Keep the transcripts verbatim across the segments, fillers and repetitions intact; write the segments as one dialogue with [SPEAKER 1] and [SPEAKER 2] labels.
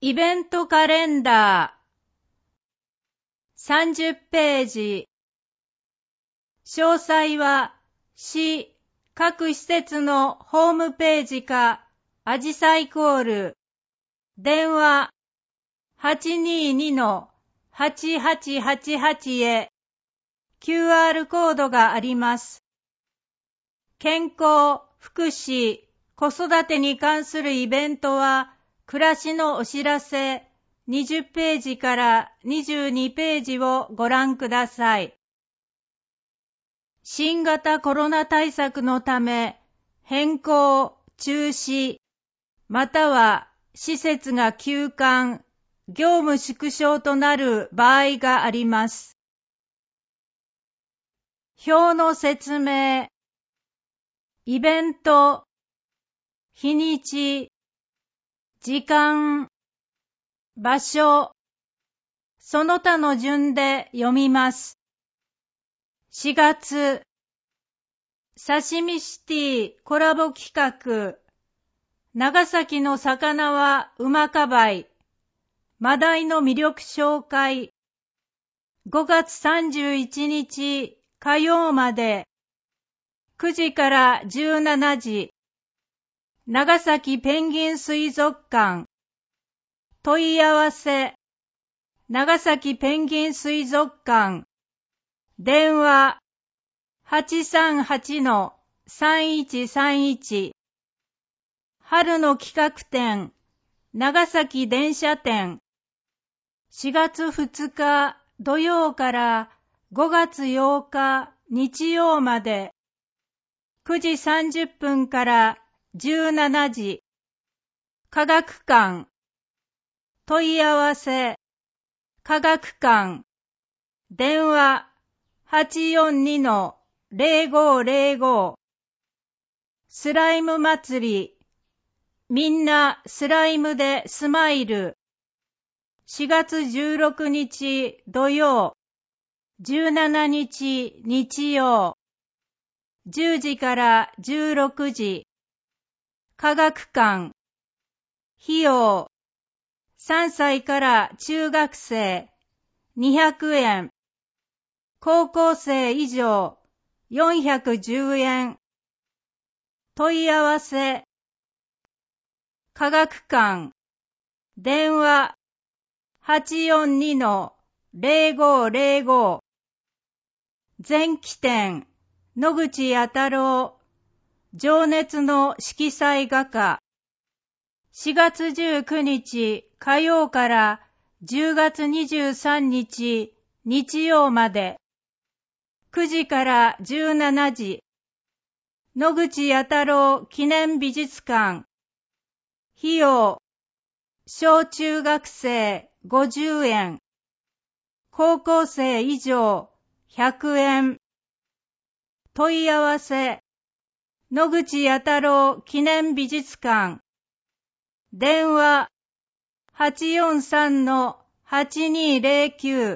[SPEAKER 1] イベントカレンダーさんじゅっページ。詳細は市各施設のホームページかアジサイコール電話 はちにーにのはちはちはちはち へ キューアール コードがあります。健康、福祉、子育てに関するイベントは暮らしのお知らせにじゅっページからにじゅうにページをご覧ください。新型コロナ対策のため変更、中止、または施設が休館、業務縮小となる場合があります。表の説明。イベント、日にち、時間、場所、その他の順で読みます。しがつ、刺身シティコラボ企画、長崎の魚はうまかばい、マダイの魅力紹介、ごがつさんじゅういちにち火曜まで、くじからじゅうしちじ、長崎ペンギン水族館、問い合わせ、長崎ペンギン水族館、電話 はちさんはちのさんいちさんいち、春の企画展、長崎電車展、しがつふつか土曜からごがつようか日曜まで、くじさんじゅっぷんからじゅうしちじ、科学館、問い合わせ、科学館、電話 はちよんにのぜろごぜろご、スライム祭り、みんなスライムでスマイル、しがつじゅうろくにち土曜、じゅうしちにち日曜、じゅうじからじゅうろくじ、科学館、費用、さんさいから中学生、にひゃくえん、高校生以上、よんひゃくじゅうえん、問い合わせ、科学館、電話 はちよんにのぜろごぜろご、前期展、野口弥太郎、情熱の色彩画家、しがつじゅうくにち火曜からじゅうがつにじゅうさんにち日曜まで、くじからじゅうしちじ、野口弥太郎記念美術館、費用、小中学生ごじゅうえん、高校生以上ひゃくえん、問い合わせ、野口弥太郎記念美術館、電話 はちよんさんのはちにーぜろきゅう、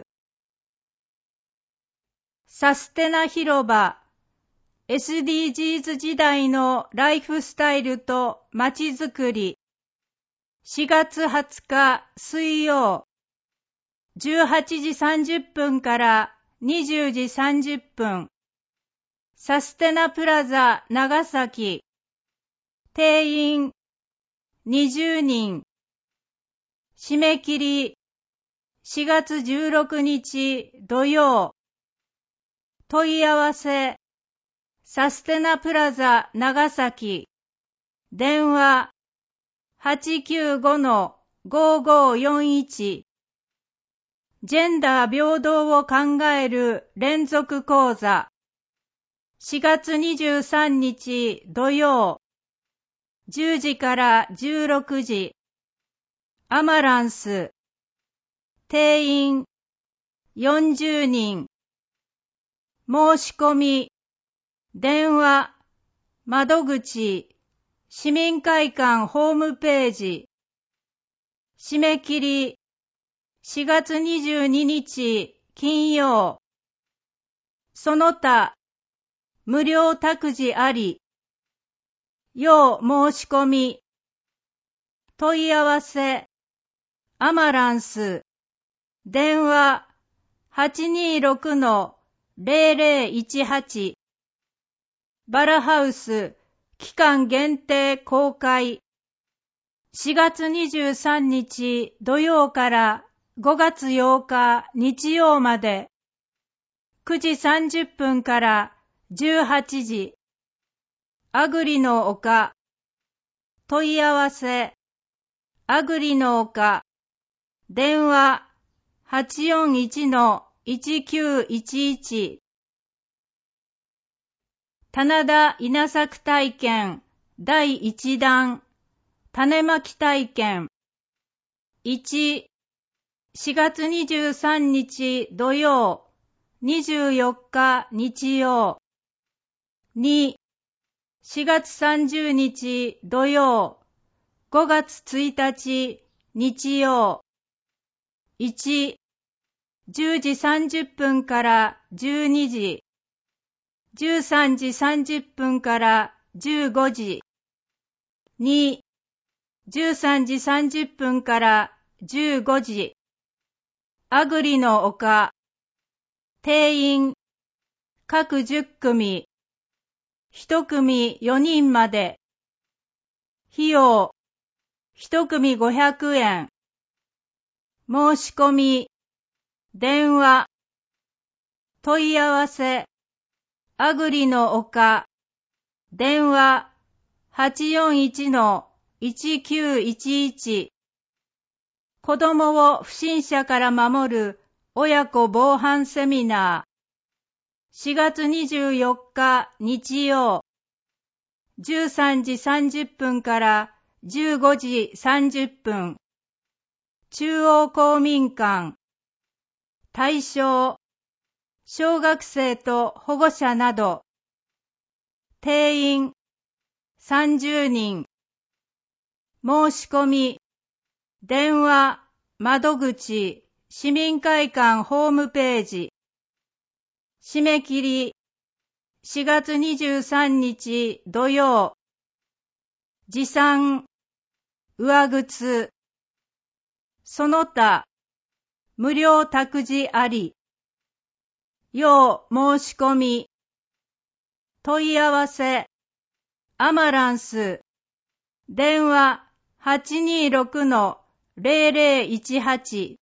[SPEAKER 1] サステナ広場、エスディージーズ 時代のライフスタイルとまちづくり、しがつはつか水曜、じゅうはちじさんじゅっぷんからにじゅうじさんじゅっぷん、サステナプラザ長崎、定員にじゅうにん、締め切りしがつじゅうろくにち土曜、問い合わせ、サステナプラザ長崎、電話 はちきゅうごのごごよんいち、ジェンダー平等を考える連続講座、しがつにじゅうさんにち土曜、じゅうじからじゅうろくじ、アマランス、定員よんじゅうにん、申し込み、電話、窓口、市民会館ホームページ、締め切りしがつにじゅうににち金曜、その他、無料託児あり、要申し込み、問い合わせ、 アマランス、電話 はちにーろくのゼロゼロいちはち、バラハウス、期間限定公開。しがつにじゅうさんにち土曜からごがつようか日曜まで、くじさんじゅっぷんからじゅうはちじ、アグリの丘、問い合わせ、アグリの丘、電話 はちよんいちのいちきゅういちいち。棚田稲作体験だいいち弾、種まき体験。いち、しがつにじゅうさんにち土曜、にじゅうよっか日曜。に、しがつさんじゅうにち土曜、ごがつついたち日曜。いち、じゅうじさんじゅっぷんからじゅうにじ、じゅうさんじさんじゅっぷんからじゅうごじ。に、じゅうさんじさんじゅっぷんからじゅうごじ。アグリの丘。定員、各じゅっくみ。いちくみよにんまで。費用、いちくみごひゃくえん。申し込み、電話。問い合わせ、アグリの丘。電話 はちよんいちのいちきゅういちいち。子供を不審者から守る親子防犯セミナー。しがつにじゅうよっか日曜。じゅうさんじさんじゅっぷんからじゅうごじさんじゅっぷん。中央公民館。対象、小学生と保護者など。定員、さんじゅうにん。申し込み、電話、窓口、市民会館ホームページ。締め切り、しがつにじゅうさんにち土曜。持参、上靴。その他、無料託児あり。要申し込み。問い合わせ、アマランス。電話 はちにーろくのゼロゼロいちはち。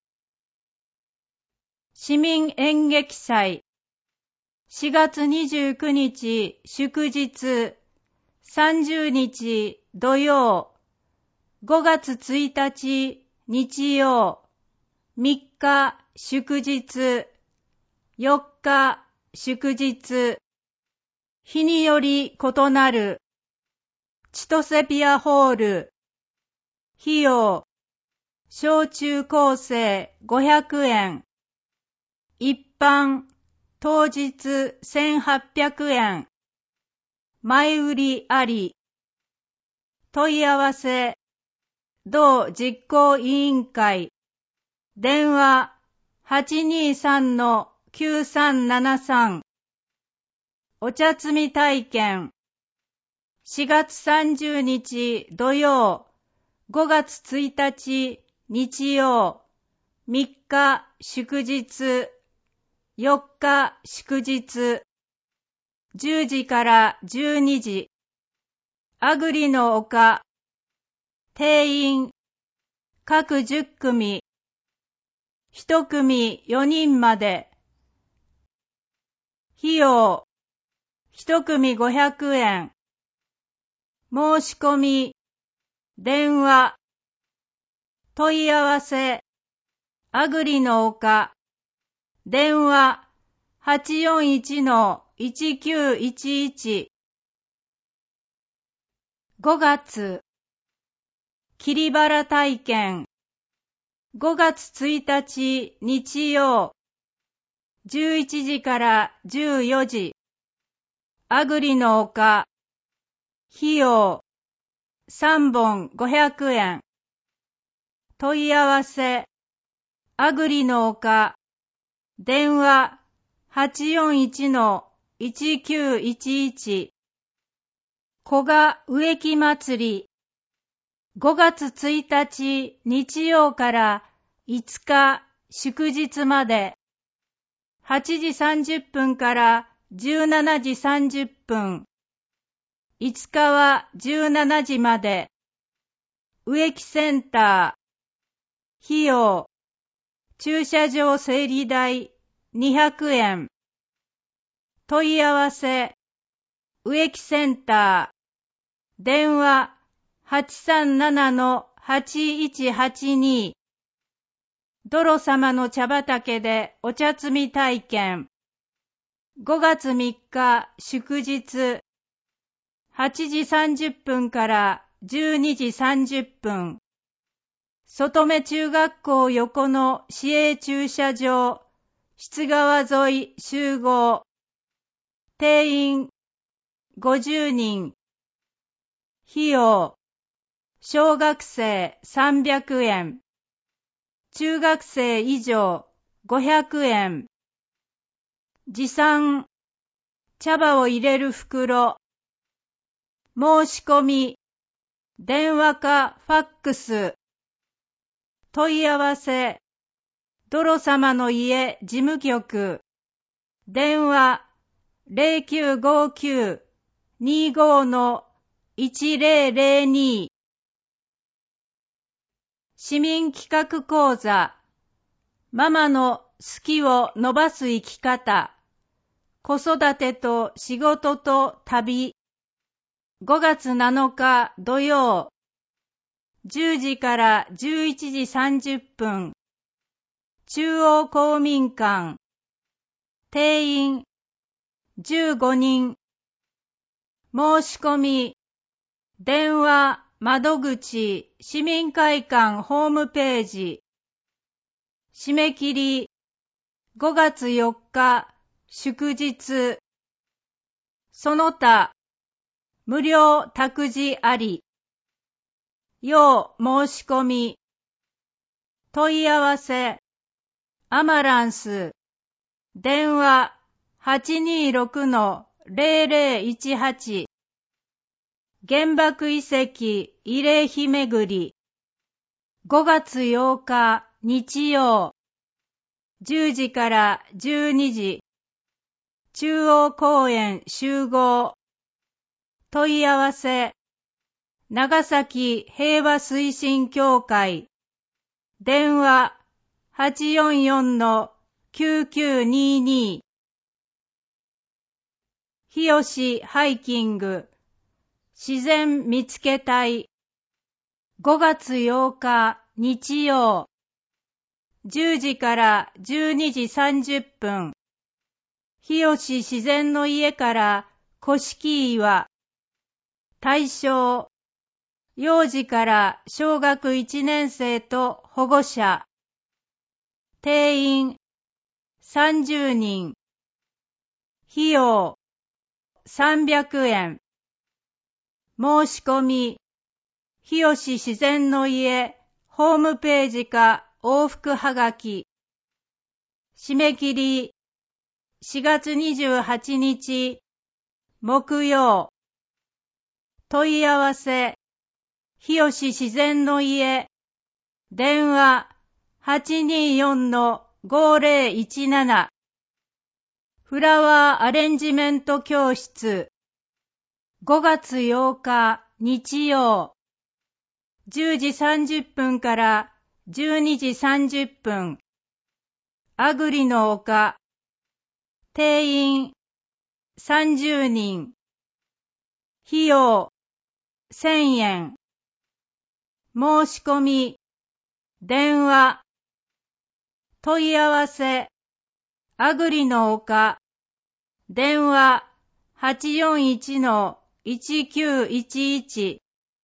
[SPEAKER 1] 市民演劇祭。しがつにじゅうくにち祝日。さんじゅうにち土曜。ごがつついたち日曜。みっか祝日。よっか祝日。日により異なる。千歳ピアホール。費用、小中高生ごひゃくえん。一般、当日せんはっぴゃくえん。前売りあり。問い合わせ、同実行委員会。電話 はちにーさんのきゅうさんななさん。お茶摘み体験。しがつさんじゅうにち土曜、ごがつついたち日曜、みっか祝日、よっか祝日。じゅうじからじゅうにじ。アグリの丘。定員、各じゅっくみ。いちくみよにんまで。費用、いちくみごひゃくえん。申し込み、電話。問い合わせ、アグリの丘。電話 はちよんいちのいちきゅういちいち。ごがつ、桐原体験。ごがつついたち日曜。じゅういちじからじゅうよじ。アグリの丘。費用、さんぼんごひゃくえん。問い合わせ、アグリの丘。電話 はちよんいちのいちきゅういちいち。古賀植木祭り。 ごがつついたち日曜からいつか祝日まで、はちじさんじゅっぷんからじゅうしちじさんじゅっぷん、いつかはじゅうしちじまで、植木センター、費用、駐車場整理代にひゃくえん、問い合わせ、植木センター、電話 はちさんななのはちいちはちに、ドロ様の茶畑でお茶摘み体験、ごがつみっか祝日、はちじさんじゅっぷんからじゅうにじさんじゅっぷん、外目中学校横の市営駐車場、室川沿い集合、定員ごじゅうにん、費用、小学生さんびゃくえん、中学生以上ごひゃくえん、持参、茶葉を入れる袋、申し込み、電話かファックス、問い合わせ、ドロ様の家事務局、電話 ゼロきゅうごきゅう にご のいちゼロゼロに、市民企画講座、ママの好きを伸ばす生き方、子育てと仕事と旅、ごがつなのか土曜、じゅうじからじゅういちじさんじゅっぷん、中央公民館、定員じゅうごにん、申し込み、電話、窓口、市民会館ホームページ、締め切り、ごがつよっか、祝日、その他、無料託児あり、要申し込み、問い合わせ、アマランス、電話 はちにーろくのゼロゼロいちはち、原爆遺跡慰霊碑巡り、ごがつようか日曜、じゅうじからじゅうにじ、中央公園集合、問い合わせ、長崎平和推進協会、電話 はちよんよんのきゅうきゅうにに、日吉ハイキング、自然見つけ隊、ごがつようか日曜、じゅうじからじゅうにじさんじゅっぷん、日吉自然の家から古式岩、対象、幼児から小学いちねん生と保護者、定員さんじゅうにん、費用さんびゃくえん、申し込み、日吉自然の家ホームページか往復はがき、締め切りしがつにじゅうはちにち木曜、問い合わせ、日吉自然の家、電話 はちにーよんのごゼロいちなな、フラワーアレンジメント教室、ごがつようか日曜、じゅうじさんじゅっぷんからじゅうにじさんじゅっぷん、あぐりの丘、定員さんじゅうにん、費用せんえん、申し込み、電話、問い合わせ、あぐりの丘、電話 はちよんいちのいちきゅういちいち、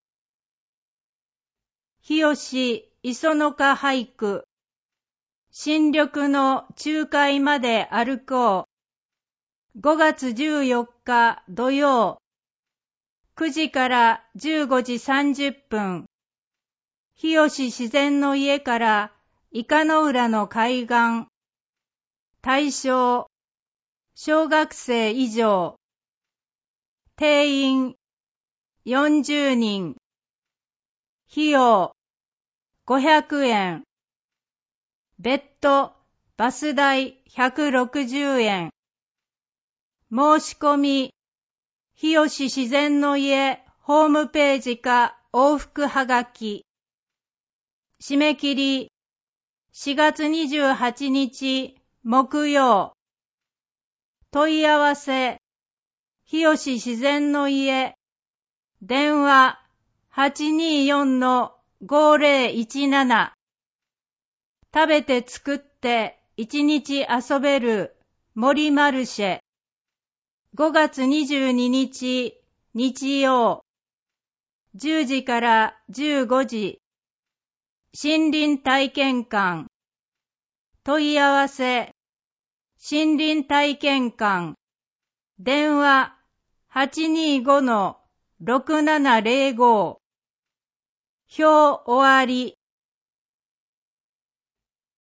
[SPEAKER 1] 日吉磯の花俳句、新緑の仲介まで歩こう、ごがつじゅうよっか土曜、くじからじゅうごじさんじゅっぷん、日吉自然の家から伊香の浦の海岸、対象、小学生以上、定員よんじゅうにん、 費用ごひゃくえん。別途バス代ひゃくろくじゅうえん。申し込み、日吉自然の家ホームページか往復はがき。締め切りしがつにじゅうはちにち木曜。問い合わせ、日吉自然の家。電話 はちにーよんのごーぜろいちなな。食べて作って一日遊べる森マルシェ。ごがつにじゅうににち日曜。じゅうじからじゅうごじ。森林体験館。問い合わせ、森林体験館。電話 はちにーごのろくななぜろご。表終わり。